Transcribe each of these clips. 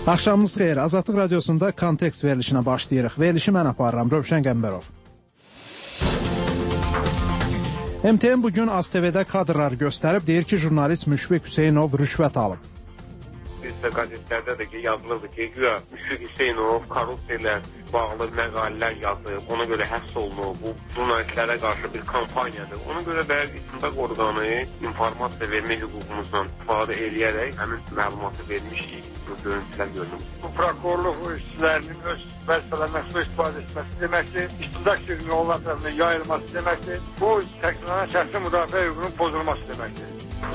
Axşamınız xeyir. Azadlıq Radiosunda kontekst verilişinə başlayırıq. Verilişi mən aparıram, Rövşən Qəmbərov. MTN bugün AZTV-də kadrlar göstərib, deyir ki, jurnalist Müşfiq Hüseynov rüşvət alıb. Bizdə qəzetlərdə də yazılırdı ki, güya Müşfiq Hüseynov korrupsiya bağlı məqalələr yazıb, ona görə həbs olunub, bu jurnalistlərə qarşı bir kampaniyadır. Ona görə də istintaq orqanı informasiya vermək hüququmuzdan istifadə eləyərək həmin məlumatı vermişik. Bu görüntülər görünür. Bu prokurorluq işçilərinin öz vəzifələrinə istifadə etməsi deməkdir, istintaq sürgünü onlar tərəfindən yayılması deməkdir, bu təqsirlənən şəxsin müdafiə hüququnun pozulması deməkdir.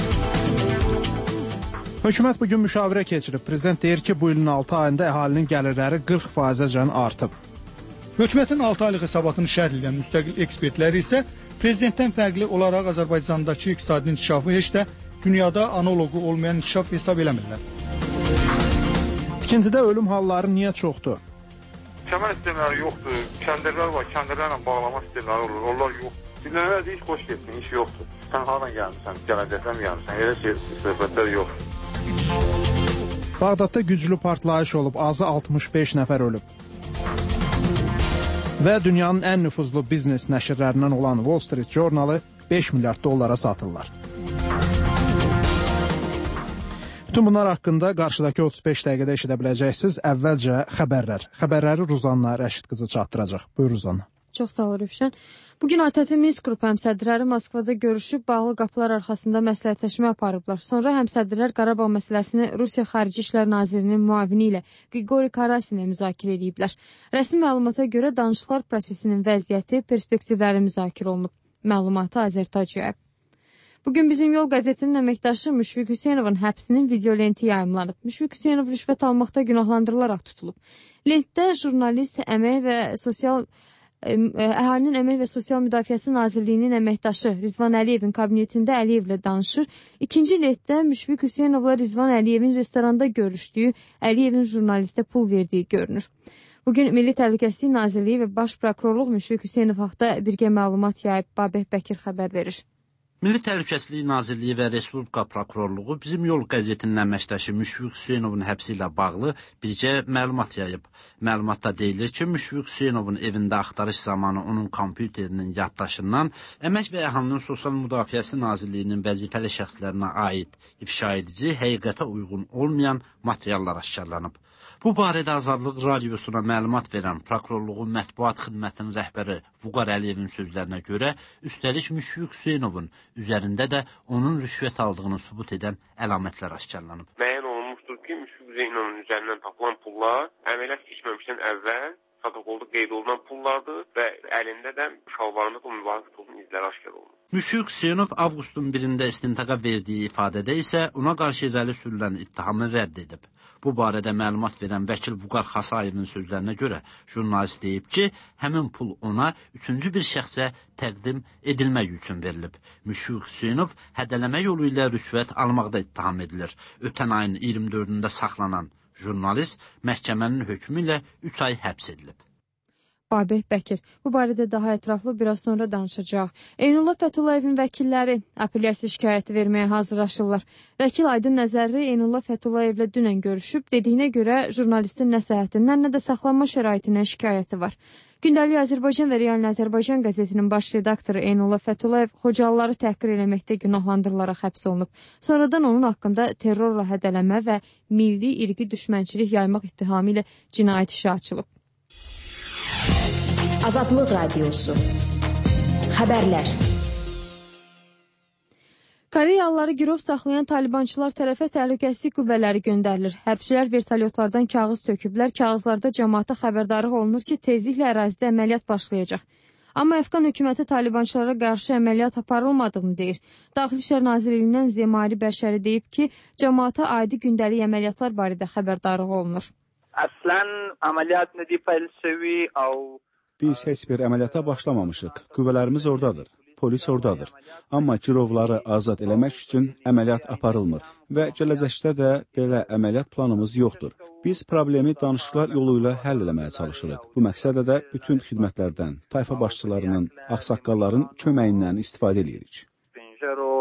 Hökumət bugün müşavirə keçirib. Prezident deyir ki, bu ilin 6 ayında əhalinin gəlirləri 40%-əcən artıb. Hökumətin 6 aylıq hesabatını şərh edən müstəqil ekspertləri isə prezidentdən fərqli olaraq Azərbaycandakı iqtisadi inkişafı heç də dünyada analogu olmayan inkişaf hesab eləmirlər. Tikintidə ölüm halları niyə çoxdur? Kəmər sistemləri yoxdur, kəndirlər var, kəndirlərlə bağlama sistemləri olur, onlar yoxdur. Dinləmələr deyil, xoş getsin, iş yoxdur. Sən haradan gəlmişsən, gələcəkdən gəlmişsən, elə şey söhbətlər yoxdur. Bağdadda güclü partlayış olub, azı 65 nəfər ölüb. Və dünyanın ən nüfuzlu biznes nəşrlərindən olan Wall Street Journalı 5 milyard dollara satırlar. Bütün bunlar haqqında qarşıdakı 35 dəqiqədə eşidə biləcəksiniz. Əvvəlcə xəbərlər. Xəbərləri Ruzanna Rəşid qızı çatdıracaq. Buyur Ruzanna. Çox sağ ol Rövşən. Bugün ATƏT Minsk qrupu həmsədrləri Moskvada görüşüb, bağlı qapılar arxasında məsləhətləşmə aparıblar. Sonra həmsədrlər Qarabağ məsələsini Rusiya Xarici İşlər Nazirinin müavini ilə Qriqori Karasinlə müzakirə ediblər. Rəsmi məlumata görə danışıqlar prosesinin vəziyyəti, perspektivləri müzakirə olunub. Məlumatı Azərtac yayıb. Bugün Bizim Yol qəzetinin əməkdaşı Müşfiq Hüseynovun həbsinin videolenti yayımlanıb. Müşfiq Hüseynov rüşvət almaqda günahlandırılaraq tutulub. Lentdə jurnalist, Əhalinin Əmək və Sosial Müdafiəsi Nazirliyinin əməkdaşı Rizvan Əliyevin kabinetində Əliyevlə danışır. İkinci lentdə Müşfiq Hüseynovla Rizvan Əliyevin restoranda görüşdüyü, Əliyevin jurnalistə pul verdiyi görünür. Bugün Milli Təhlükəsizlik Nazirliyi və Baş Prokurorluq Müşfiq Hüseynov haqda birgə məlumat yayıb. Babək Bəkir xəbər verir. Milli Təhlükəsizlik Nazirliyi və Respublika Prokurorluğu Bizim Yol qəzetinin əməkdaşı Müşfiq Hüseynovun həbsi ilə bağlı bircə məlumat yayıb. Məlumatda deyilir ki, Müşfiq Hüseynovun evində axtarış zamanı onun kompüterinin yaddaşından Əmək və Əhalinin Sosial Müdafiəsi Nazirliyinin vəzifəli şəxslərinə aid ifşa edici, həqiqətə uyğun olmayan materiallar aşkarlanıb. Bu barədə Azadlıq Radiosuna məlumat verən Prokurorluğun mətbuat xidmətinin rəhbəri Vüqar Əliyevin sözlərinə görə, üstəlik Müşfiq Hüseynovun üzərində də onun rüşvət aldığını sübut edən əlamətlər aşkarlanıb. Müəyyən olunmuşdur ki, Müşfiq Hüseynovun üzərindən tapılan pullar əməliyyat keçməmişdən əvvəl protokolda qeyd olunan pullardır və əlində də şalvarında bu müvafiq pulun izləri aşkar olunur. Müşfiq Hüseynov avqustun 1-də istintaqa verdiyi ifadədə isə ona qarşı irəli sürülən ittihamı rədd edib. Bu barədə məlumat verən vəkil Vüqar Xasayevin sözlərinə görə jurnalist deyib ki, həmin pul ona üçüncü bir şəxsə təqdim edilmək üçün verilib. Müşfiq Hüseynov hədələmə yolu ilə rüşvət almaqda ittiham edilir. Ötən ayın 24-də saxlanan jurnalist məhkəmənin hökmü ilə 3 ay həbs edilib. Babək Bəkir. Bu barədə daha ətraflı biraz sonra danışacaq. Eynullah Fətullayevin vəkilləri apellyasiya şikayəti verməyə hazırlaşırlar. Vəkil Aydın Nəzərli Eynullah Fətullayevlə dünən görüşüb, dediyinə görə jurnalistin nə səhhətindən, nə də saxlanma şəraitindən şikayəti var. Gündəlik Azərbaycan və Realni Azərbaycan qəzetinin baş redaktoru Eynullah Fətullayev Xocalıları təhqir eləməkdə günahlandırılaraq həbs olunub. Sonradan onun haqqında terrorla hədələmə və milli irqi düşmənçilik yaymaq ittihamı ilə cinayət işi açılıb. Azadlıq Radiosu. Xəbərlər. Koreyalıları girov saxlayan talibançılar tərəfə təhlükəsizlik qüvvələri göndərilir. Hərbçilər vertolyotlardan kağız töküblər. Kağızlarda cəmaata xəbərdarlıq olunur ki, tezliklə ərazidə əməliyyat başlayacaq. Amma Əfqan hökuməti talibançılara qarşı əməliyyat aparılmadığını deyir. Daxili İşlər Nazirliyindən Zemari Bəşəri deyib ki, cəmaata adi gündəlik əməliyyatlar barədə xəbərdarlıq olunur. Əslən əməliyyat nədir fəlsəvi Biz heç bir əməliyyata başlamamışıq. Qüvvələrimiz oradadır, polis oradadır. Amma girovları azad eləmək üçün əməliyyat aparılmır və gələcəkdə də belə əməliyyat planımız yoxdur. Biz problemi danışıqlar yolu ilə həll eləməyə çalışırıq. Bu məqsədə də bütün xidmətlərdən, tayfa başçılarının, ağsaqqalların köməyindən istifadə edirik.